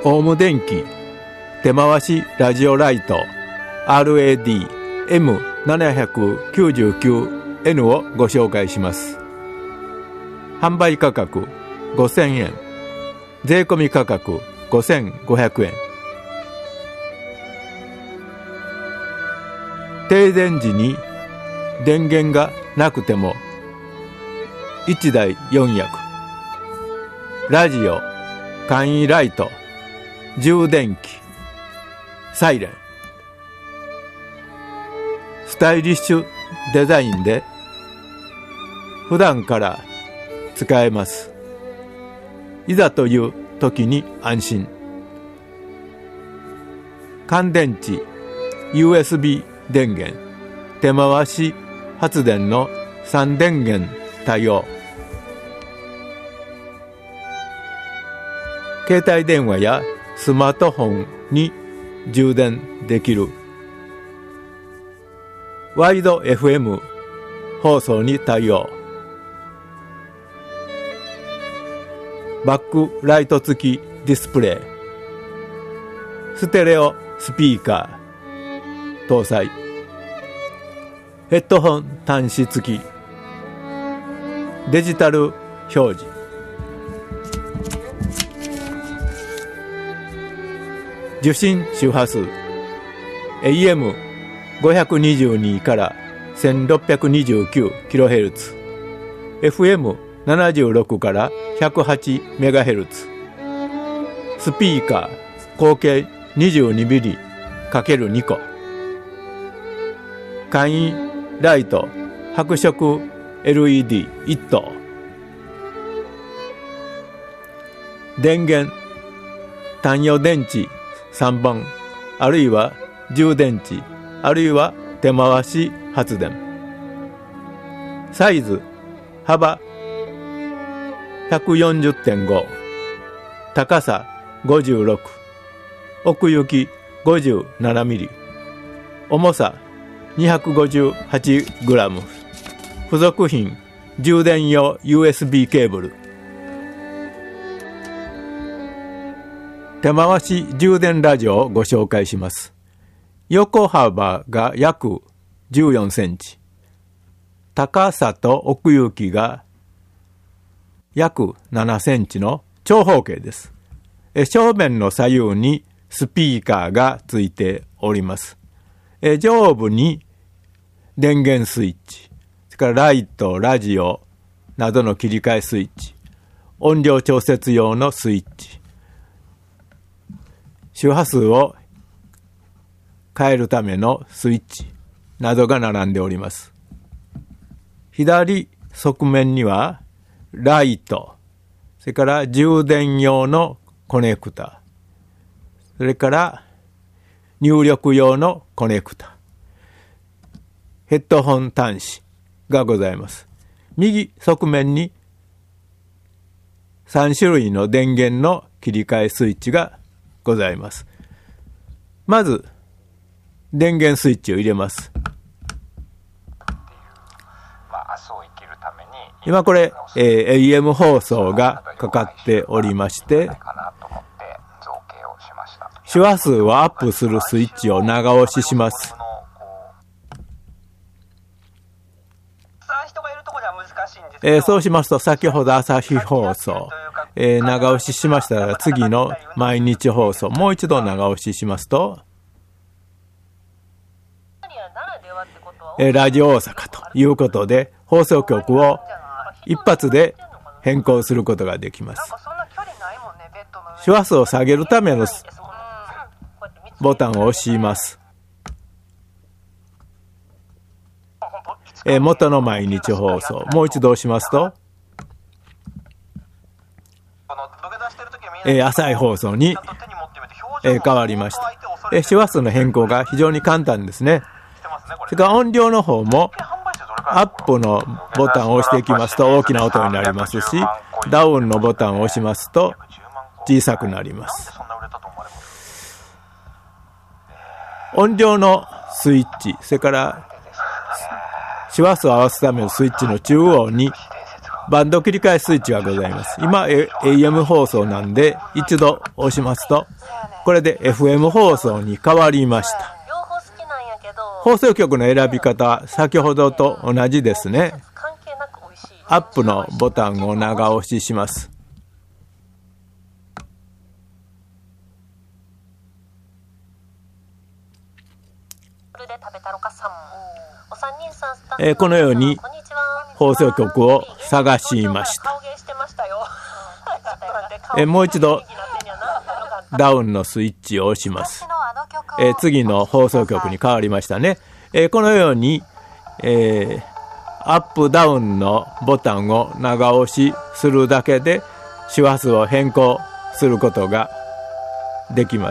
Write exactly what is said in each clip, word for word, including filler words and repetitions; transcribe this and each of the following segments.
オウム電機手回しラジオライト アールエーディーエムななきゅうきゅうエヌ をご紹介します。販売価格ごせんえん、税込み価格ごせんごひゃくえん。停電時に電源がなくてもいちだいよん役、ラジオ、簡易ライト、充電器、サイレン、スタイリッシュデザインで普段から使えます。いざという時に安心。乾電池、ユーエスビー 電源、手回し発電のさん電源対応。携帯電話やスマートフォンに充電できる。ワイド エフエム 放送に対応。バックライト付きディスプレイ。ステレオスピーカー搭載。ヘッドホン端子付き。デジタル表示。受信周波数 エーエムごひゃくにじゅうに からせんろっぴゃくにじゅうきゅうキロヘルツ、エフエムななじゅうろく からひゃくはちメガヘルツ、スピーカー口径 にじゅうにミリかけるに 個、簡易ライト白色 エルイーディーいち 灯、電源単余電池さんぼん、あるいは充電池、あるいは手回し発電。サイズ幅 ひゃくよんじゅってんご、高さごじゅうろく、奥行き ごじゅうななミリ、重さ にひゃくごじゅうはちグラム、付属品充電用 ユーエスビー ケーブル。手回し充電ラジオをご紹介します。横幅が約じゅうよんセンチ、高さと奥行きが約ななセンチの長方形です。正面の左右にスピーカーがついております。上部に電源スイッチ、それからライト、ラジオなどの切り替えスイッチ、音量調節用のスイッチ、周波数を変えるためのスイッチなどが並んでおります。左側面にはライト、それから充電用のコネクタ、それから入力用のコネクタ、ヘッドホン端子がございます。右側面にさん種類の電源の切り替えスイッチがございます。まず電源スイッチを入れます。今これ、えー、エーエム 放送がかかっておりまして、周波数をアップするスイッチを長押しします。えー、そうしますと先ほど朝日放送、えー、長押ししましたら次の毎日放送、もう一度長押ししますと、えー、ラジオ大阪ということで放送局を一発で変更することができます。周波数を下げるためのボタンを押します。えー、元の毎日放送、もう一度押しますと、えー、朝日放送に、えー、変わりました。えー、周波数の変更が非常に簡単ですね。それから音量の方もアップのボタンを押していきますと大きな音になりますし、ダウンのボタンを押しますと小さくなります。音量のスイッチ、それから周波数を合わすためのスイッチの中央にバンド切り替えスイッチがございます。今 エーエム 放送なんで一度押しますとこれで エフエム 放送に変わりました。放送局の選び方先ほどと同じですね。アップのボタンを長押しします。えー、このように放送局を探しました。えー、もう一度ダウンのスイッチを押します。えー、次の放送局に変わりましたね。えー、このように、えー、アップダウンのボタンを長押しするだけで周波数を変更することができます。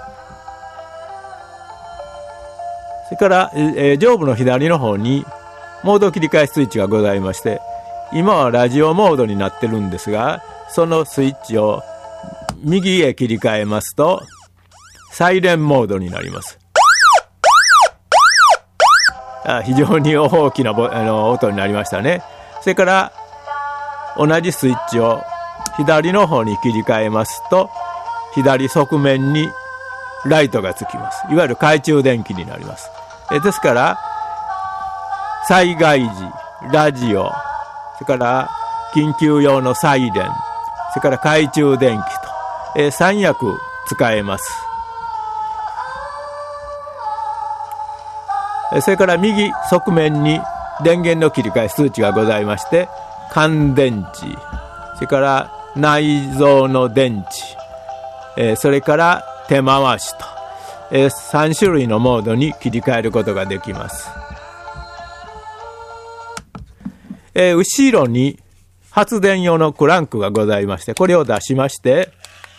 それから、えー、上部の左の方にモード切り替えスイッチがございまして、今はラジオモードになってるんですが、そのスイッチを右へ切り替えますとサイレンモードになります。あ、非常に大きなボあの音になりましたね。それから同じスイッチを左の方に切り替えますと左側面にライトがつきます。いわゆる懐中電気になります。えですから災害時ラジオ、それから緊急用のサイレン、それから懐中電気と、えー、さん役使えます。それから右側面に電源の切り替え数値がございまして、乾電池、それから内蔵の電池、えー、それから手回しと、えー、さん種類のモードに切り替えることができます。えー、後ろに発電用のクランクがございまして、これを出しまして、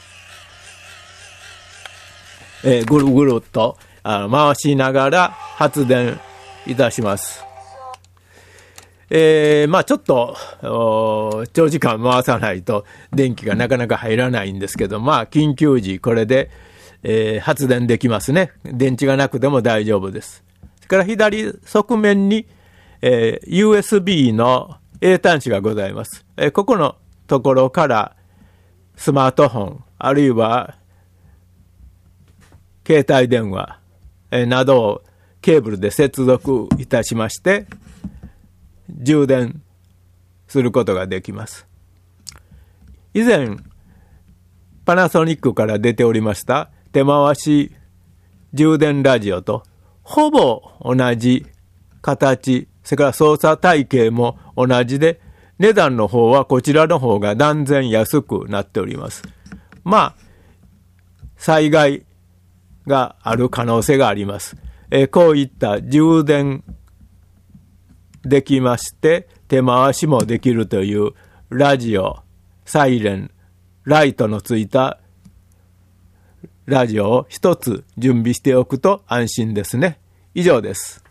えー、ぐるぐるっとあの回しながら発電いたします。えー、まあちょっと長時間回さないと電気がなかなか入らないんですけど、まあ緊急時これで、えー、発電できますね。電池がなくても大丈夫です。それから左側面にえー、ユーエスビー の A 端子がございます。えー、ここのところからスマートフォンあるいは携帯電話、えー、などをケーブルで接続いたしまして充電することができます。以前パナソニックから出ておりました手回し充電ラジオとほぼ同じ形、それから操作体系も同じで、値段の方はこちらの方が断然安くなっております。まあ災害がある可能性があります。えー、こういった充電できまして手回しもできるというラジオ、サイレン、ライトのついたラジオを一つ準備しておくと安心ですね。以上です。